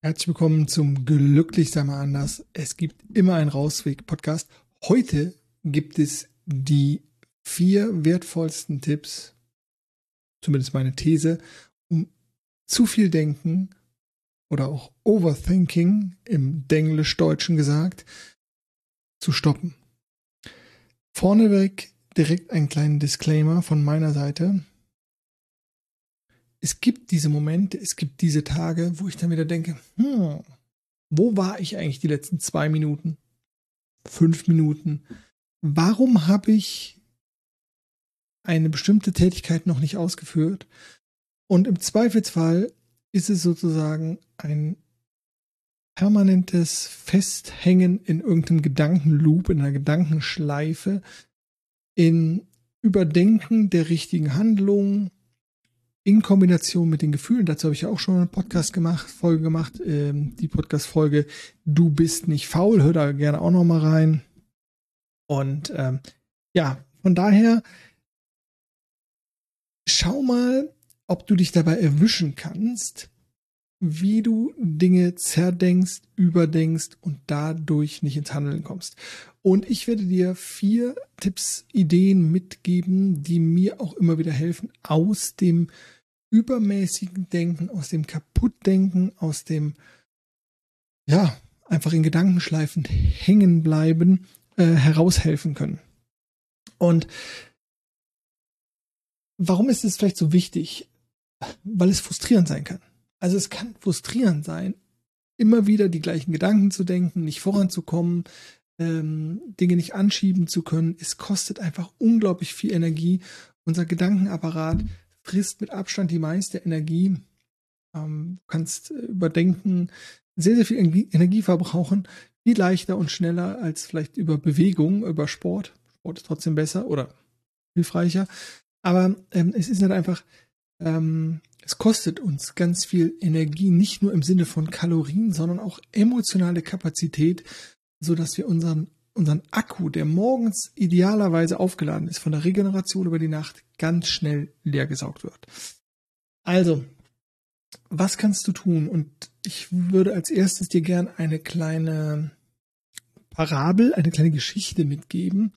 Herzlich willkommen zum Glücklich sei mal anders. Es gibt immer einen Rausweg-Podcast. Heute gibt es die 4 wertvollsten Tipps, zumindest meine These, um zu viel Denken oder auch Overthinking im Denglisch-Deutschen gesagt, zu stoppen. Vorneweg direkt einen kleinen Disclaimer von meiner Seite. Es gibt diese Momente, es gibt diese Tage, wo ich dann wieder denke, wo war ich eigentlich die letzten 2 Minuten, 5 Minuten? Warum habe ich eine bestimmte Tätigkeit noch nicht ausgeführt? Und im Zweifelsfall ist es sozusagen ein permanentes Festhängen in irgendeinem Gedankenloop, in einer Gedankenschleife, in Überdenken der richtigen Handlungen, in Kombination mit den Gefühlen. Dazu habe ich ja auch schon eine Folge gemacht, die Podcast-Folge Du bist nicht faul, hör da gerne auch noch mal rein. Und von daher schau mal, ob du dich dabei erwischen kannst, wie du Dinge zerdenkst, überdenkst und dadurch nicht ins Handeln kommst. Und ich werde dir 4 Tipps, Ideen mitgeben, die mir auch immer wieder helfen, aus dem übermäßigen Denken, aus dem Kaputtdenken, aus dem einfach in Gedankenschleifen hängen bleiben, heraushelfen können. Und warum ist es vielleicht so wichtig? Weil es frustrierend sein kann. Also es kann frustrierend sein, immer wieder die gleichen Gedanken zu denken, nicht voranzukommen, Dinge nicht anschieben zu können. Es kostet einfach unglaublich viel Energie. Unser Gedankenapparat frisst mit Abstand die meiste Energie. Du kannst überdenken, sehr, sehr viel Energie verbrauchen, viel leichter und schneller als vielleicht über Bewegung, über Sport. Sport ist trotzdem besser oder hilfreicher. Aber es ist halt einfach, es kostet uns ganz viel Energie, nicht nur im Sinne von Kalorien, sondern auch emotionale Kapazität, sodass wir unseren Akku, der morgens idealerweise aufgeladen ist, von der Regeneration über die Nacht ganz schnell leer gesaugt wird. Also, was kannst du tun? Und ich würde als erstes dir gern eine kleine Parabel, eine kleine Geschichte mitgeben,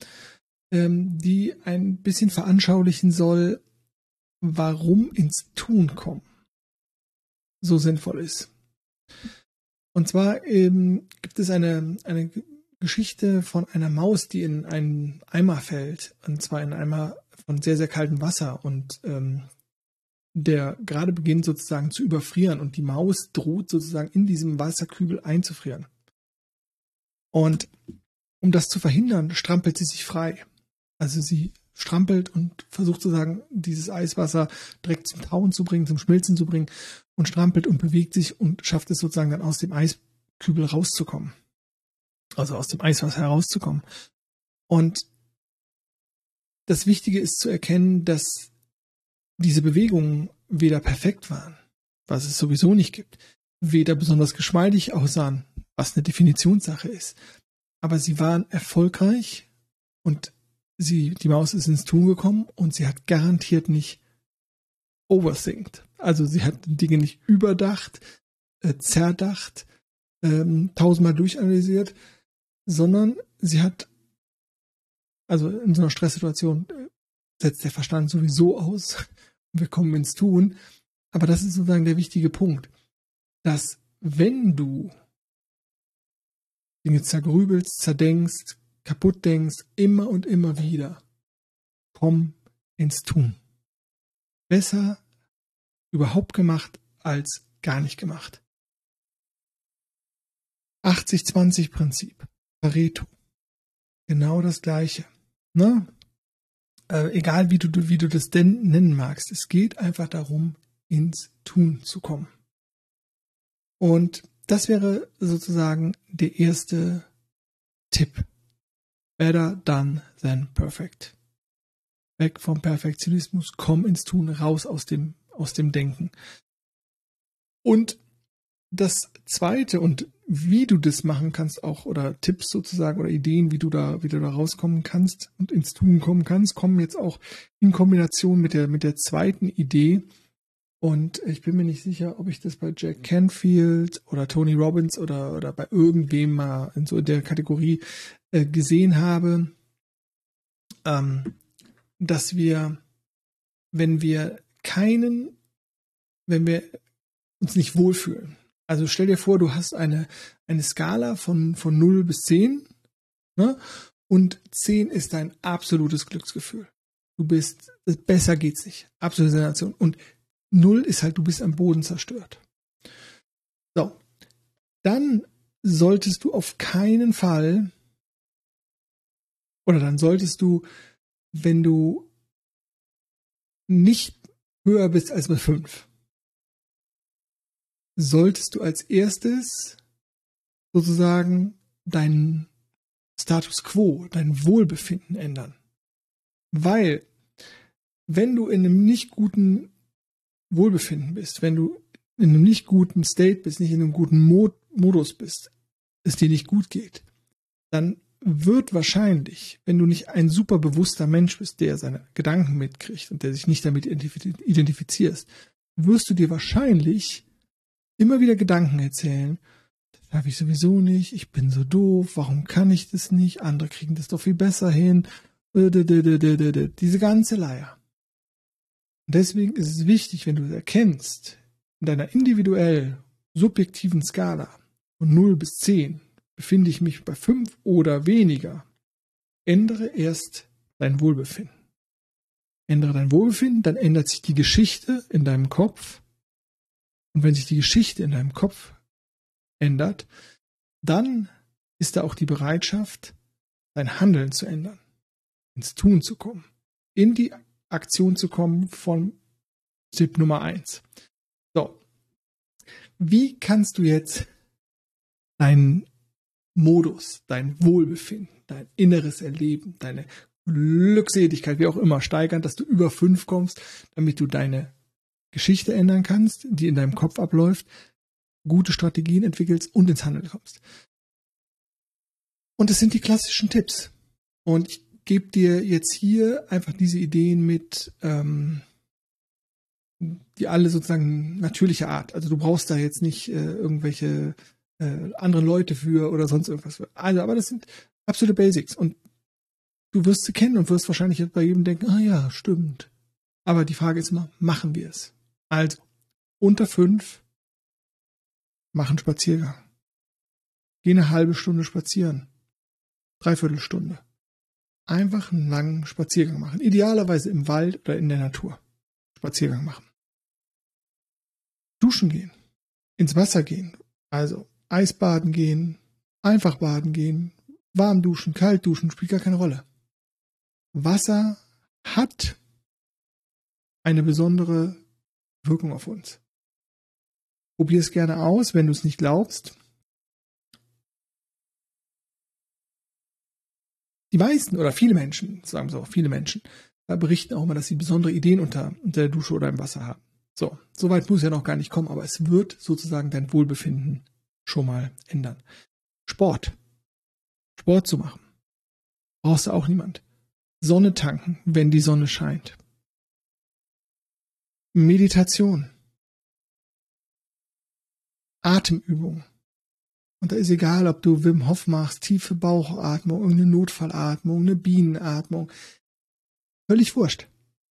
die ein bisschen veranschaulichen soll, warum ins Tun kommen so sinnvoll ist. Und zwar gibt es eine Geschichte von einer Maus, die in einen Eimer fällt, und zwar in einen Eimer von sehr, sehr kaltem Wasser, und der gerade beginnt sozusagen zu überfrieren, und die Maus droht sozusagen in diesem Wasserkübel einzufrieren. Und um das zu verhindern, strampelt sie sich frei. Also sie strampelt und versucht sozusagen dieses Eiswasser direkt zum Tauen zu bringen, zum Schmilzen zu bringen, und strampelt und bewegt sich und schafft es sozusagen dann aus dem Eiskübel rauszukommen. Also aus dem Eiswasser herauszukommen. Und das Wichtige ist zu erkennen, dass diese Bewegungen weder perfekt waren, was es sowieso nicht gibt, weder besonders geschmeidig aussahen, was eine Definitionssache ist, aber sie waren erfolgreich, und die Maus ist ins Tun gekommen, und sie hat garantiert nicht overthinkt. Also sie hat Dinge nicht überdacht, zerdacht, 1000-mal durchanalysiert, sondern sie hat, also in so einer Stresssituation setzt der Verstand sowieso aus, wir kommen ins Tun, aber das ist sozusagen der wichtige Punkt, dass wenn du Dinge zergrübelst, zerdenkst, kaputt denkst, immer und immer wieder, komm ins Tun. Besser überhaupt gemacht als gar nicht gemacht. 80-20-Prinzip. Pareto. Genau das Gleiche. Ne? Egal wie du das denn nennen magst. Es geht einfach darum, ins Tun zu kommen. Und das wäre sozusagen der erste Tipp. Better done than perfect. Weg vom Perfektionismus, komm ins Tun, raus aus dem Denken. Und das Zweite, und wie du das machen kannst auch, oder Tipps sozusagen oder Ideen, wie du da rauskommen kannst und ins Tun kommen kannst, kommen jetzt auch in Kombination mit der zweiten Idee, Und ich bin mir nicht sicher, ob ich das bei Jack Canfield oder Tony Robbins oder bei irgendwem mal in so der Kategorie gesehen habe, dass wir, wenn wir uns nicht wohlfühlen. Also stell dir vor, du hast eine Skala von 0 bis 10, ne? Und 10 ist dein absolutes Glücksgefühl. Besser geht's nicht. Absolute Sensation. Und 0 ist halt, du bist am Boden zerstört. So. Dann solltest du auf keinen Fall, oder dann solltest du, wenn du nicht höher bist als bei 5, solltest du als erstes sozusagen deinen Status quo, dein Wohlbefinden ändern. Weil, wenn du in einem nicht guten Wohlbefinden bist, wenn du in einem nicht guten State bist, nicht in einem guten Modus bist, es dir nicht gut geht, dann wird wahrscheinlich, wenn du nicht ein super bewusster Mensch bist, der seine Gedanken mitkriegt und der sich nicht damit identifizierst, wirst du dir wahrscheinlich immer wieder Gedanken erzählen, das habe ich sowieso nicht, ich bin so doof, warum kann ich das nicht, andere kriegen das doch viel besser hin, diese ganze Leier. Und deswegen ist es wichtig, wenn du es erkennst, in deiner individuell subjektiven Skala von 0 bis 10 befinde ich mich bei 5 oder weniger, ändere erst dein Wohlbefinden. Ändere dein Wohlbefinden, dann ändert sich die Geschichte in deinem Kopf. Und wenn sich die Geschichte in deinem Kopf ändert, dann ist da auch die Bereitschaft, dein Handeln zu ändern, ins Tun zu kommen, in die Aktion zu kommen von Tipp Nummer 1. So, wie kannst du jetzt deinen Modus, dein Wohlbefinden, dein inneres Erleben, deine Glückseligkeit, wie auch immer, steigern, dass du über 5 kommst, damit du deine Geschichte ändern kannst, die in deinem Kopf abläuft, gute Strategien entwickelst und ins Handeln kommst. Und das sind die klassischen Tipps. Und ich gebe dir jetzt hier einfach diese Ideen mit, die alle sozusagen natürliche Art. Also du brauchst da jetzt nicht irgendwelche anderen Leute für oder sonst irgendwas für. Also, aber das sind absolute Basics. Und du wirst sie kennen und wirst wahrscheinlich jetzt bei jedem denken, ah ja, stimmt. Aber die Frage ist immer, machen wir es? Also, unter 5, mach einen Spaziergang. Geh eine halbe Stunde spazieren. 3/4 Stunde. Einfach einen langen Spaziergang machen. Idealerweise im Wald oder in der Natur. Spaziergang machen. Duschen gehen. Ins Wasser gehen. Also Eisbaden gehen. Einfach baden gehen. Warm duschen, kalt duschen, spielt gar keine Rolle. Wasser hat eine besondere Wirkung auf uns. Probier es gerne aus, wenn du es nicht glaubst. Die meisten oder viele Menschen, sagen wir so, viele Menschen, berichten auch immer, dass sie besondere Ideen unter der Dusche oder im Wasser haben. So weit muss ja noch gar nicht kommen, aber es wird sozusagen dein Wohlbefinden schon mal ändern. Sport zu machen, brauchst du auch niemand. Sonne tanken, wenn die Sonne scheint. Meditation. Atemübung. Und da ist egal, ob du Wim Hof machst, tiefe Bauchatmung, irgendeine Notfallatmung, eine Bienenatmung. Völlig wurscht.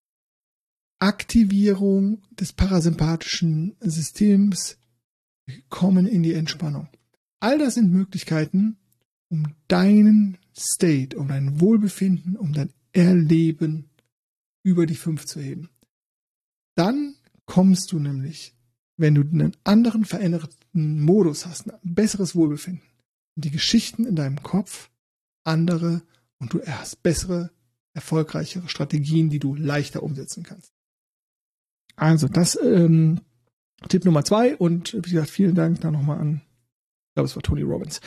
Aktivierung des parasympathischen Systems, kommen in die Entspannung. All das sind Möglichkeiten, um deinen State, um dein Wohlbefinden, um dein Erleben über die 5 zu heben. Dann kommst du nämlich, wenn du einen anderen veränderten Modus hast, ein besseres Wohlbefinden, die Geschichten in deinem Kopf, andere und du hast bessere, erfolgreichere Strategien, die du leichter umsetzen kannst. Also das Tipp Nummer 2 und wie gesagt, vielen Dank da nochmal an, ich glaube es war Tony Robbins.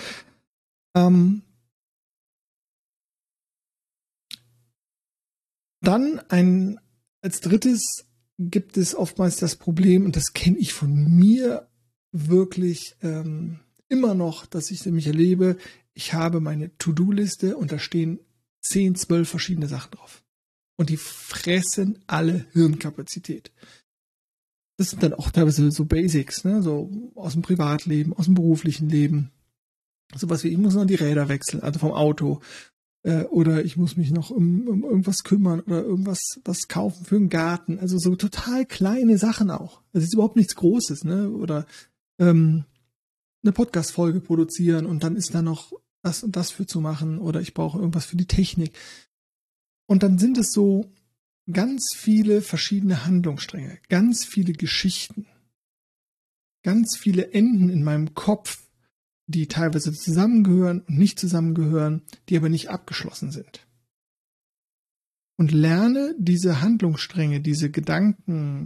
Dann als drittes gibt es oftmals das Problem, und das kenne ich von mir wirklich immer noch, dass ich nämlich erlebe, ich habe meine To-Do-Liste und da stehen 10, 12 verschiedene Sachen drauf. Und die fressen alle Hirnkapazität. Das sind dann auch teilweise so Basics, ne? So aus dem Privatleben, aus dem beruflichen Leben. Sowas wie, ich muss noch die Räder wechseln, also vom Auto. Oder ich muss mich noch um irgendwas kümmern oder was kaufen für einen Garten. Also so total kleine Sachen auch. Also es ist überhaupt nichts Großes, ne? Oder eine Podcast-Folge produzieren und dann ist da noch das und das für zu machen. Oder ich brauche irgendwas für die Technik. Und dann sind es so ganz viele verschiedene Handlungsstränge, ganz viele Geschichten, ganz viele Enden in meinem Kopf, die teilweise zusammengehören und nicht zusammengehören, die aber nicht abgeschlossen sind. Und lerne diese Handlungsstränge, diese Gedankengänge,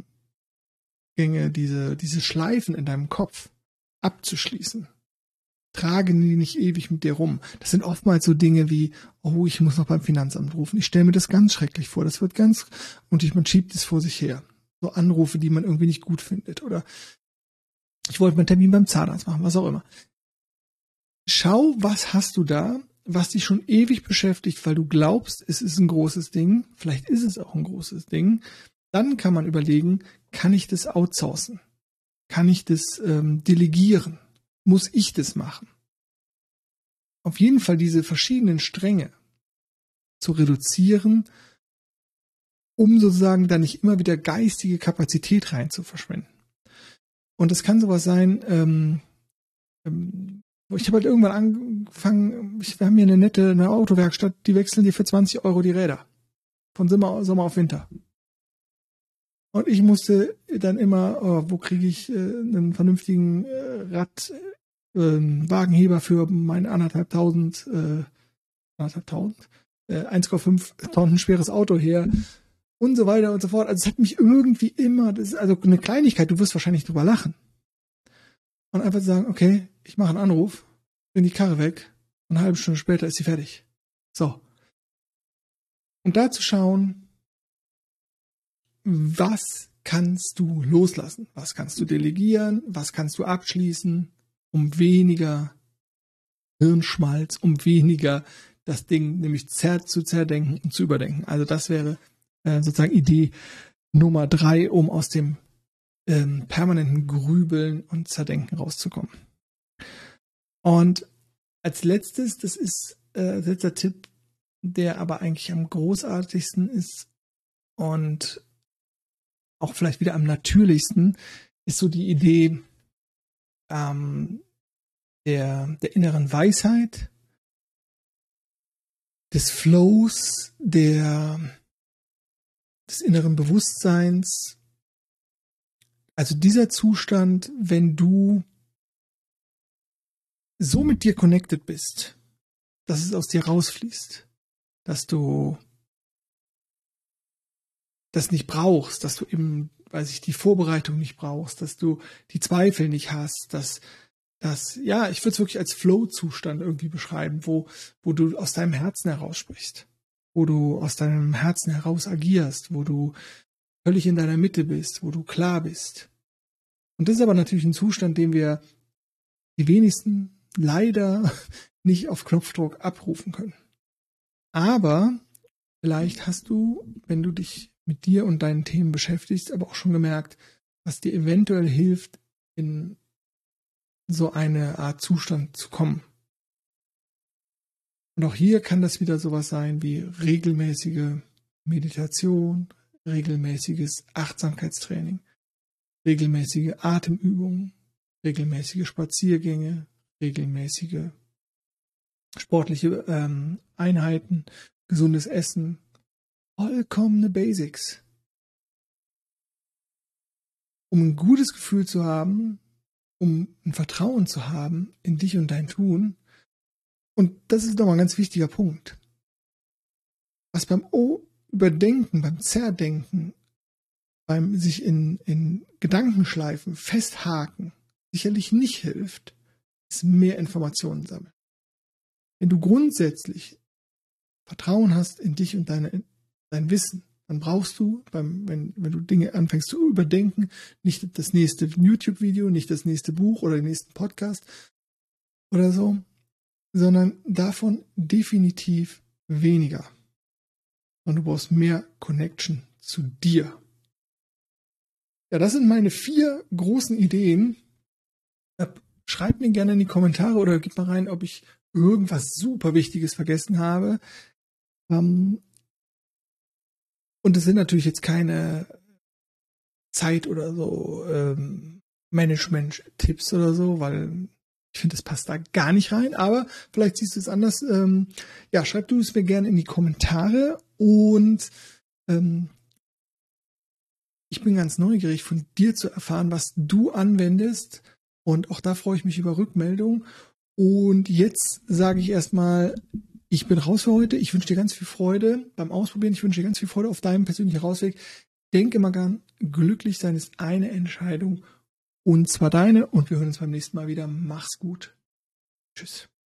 diese Schleifen in deinem Kopf abzuschließen. Trage die nicht ewig mit dir rum. Das sind oftmals so Dinge wie, oh, ich muss noch beim Finanzamt rufen. Ich stelle mir das ganz schrecklich vor. Das wird man schiebt es vor sich her. So Anrufe, die man irgendwie nicht gut findet. Oder ich wollte meinen Termin beim Zahnarzt machen, was auch immer. Schau, was hast du da, was dich schon ewig beschäftigt, weil du glaubst, es ist ein großes Ding. Vielleicht ist es auch ein großes Ding. Dann kann man überlegen, kann ich das outsourcen? Kann ich das delegieren? Muss ich das machen? Auf jeden Fall diese verschiedenen Stränge zu reduzieren, um sozusagen da nicht immer wieder geistige Kapazität rein zu verschwenden. Und das kann sowas sein, ich habe halt irgendwann angefangen, wir haben hier eine Autowerkstatt, die wechseln dir für 20 € die Räder. Von Sommer auf Winter. Und ich musste dann immer, wo kriege ich einen vernünftigen Wagenheber für mein 1,5 Tonnen schweres Auto her und so weiter und so fort. Also es hat mich irgendwie immer, das ist also eine Kleinigkeit, du wirst wahrscheinlich drüber lachen. Und einfach sagen, okay, ich mache einen Anruf, bring die Karre weg und eine halbe Stunde später ist sie fertig. So. Und da zu schauen, was kannst du loslassen? Was kannst du delegieren? Was kannst du abschließen, um weniger Hirnschmalz, um weniger das Ding nämlich zu zerdenken und zu überdenken. Also das wäre sozusagen Idee Nummer 3, um aus dem permanenten Grübeln und Zerdenken rauszukommen. Und als letztes, das ist letzter Tipp, der aber eigentlich am großartigsten ist und auch vielleicht wieder am natürlichsten, ist so die Idee der inneren Weisheit, des Flows, des inneren Bewusstseins. Also dieser Zustand, wenn du so mit dir connected bist, dass es aus dir rausfließt, dass du das nicht brauchst, dass du eben, die Vorbereitung nicht brauchst, dass du die Zweifel nicht hast, ich würde es wirklich als Flow-Zustand irgendwie beschreiben, wo du aus deinem Herzen heraus sprichst, wo du aus deinem Herzen heraus agierst, wo du völlig in deiner Mitte bist, wo du klar bist. Und das ist aber natürlich ein Zustand, den wir die wenigsten leider nicht auf Knopfdruck abrufen können. Aber vielleicht hast du, wenn du dich mit dir und deinen Themen beschäftigst, aber auch schon gemerkt, was dir eventuell hilft, in so eine Art Zustand zu kommen. Und auch hier kann das wieder sowas sein wie regelmäßige Meditation, regelmäßiges Achtsamkeitstraining, regelmäßige Atemübungen, regelmäßige Spaziergänge, regelmäßige sportliche Einheiten, gesundes Essen, vollkommene Basics. Um ein gutes Gefühl zu haben, um ein Vertrauen zu haben in dich und dein Tun. Und das ist nochmal ein ganz wichtiger Punkt. Was beim Überdenken, beim Zerdenken, beim sich in Gedankenschleifen festhaken sicherlich nicht hilft, ist mehr Informationen sammeln. Wenn du grundsätzlich Vertrauen hast in dich und dein Wissen, dann brauchst du, wenn du Dinge anfängst zu überdenken, nicht das nächste YouTube-Video, nicht das nächste Buch oder den nächsten Podcast oder so, sondern davon definitiv weniger. Und du brauchst mehr Connection zu dir. Ja, das sind meine 4 großen Ideen. Schreibt mir gerne in die Kommentare oder gib mal rein, ob ich irgendwas super Wichtiges vergessen habe. Und es sind natürlich jetzt keine Zeit oder so Management-Tipps oder so, weil ich finde, das passt da gar nicht rein. Aber vielleicht siehst du es anders. Ja, schreib du es mir gerne in die Kommentare und ich bin ganz neugierig, von dir zu erfahren, was du anwendest. Und auch da freue ich mich über Rückmeldung. Und jetzt sage ich erstmal, ich bin raus für heute. Ich wünsche dir ganz viel Freude beim Ausprobieren. Ich wünsche dir ganz viel Freude auf deinem persönlichen Rausweg. Denke immer gern, glücklich sein ist eine Entscheidung und zwar deine. Und wir hören uns beim nächsten Mal wieder. Mach's gut. Tschüss.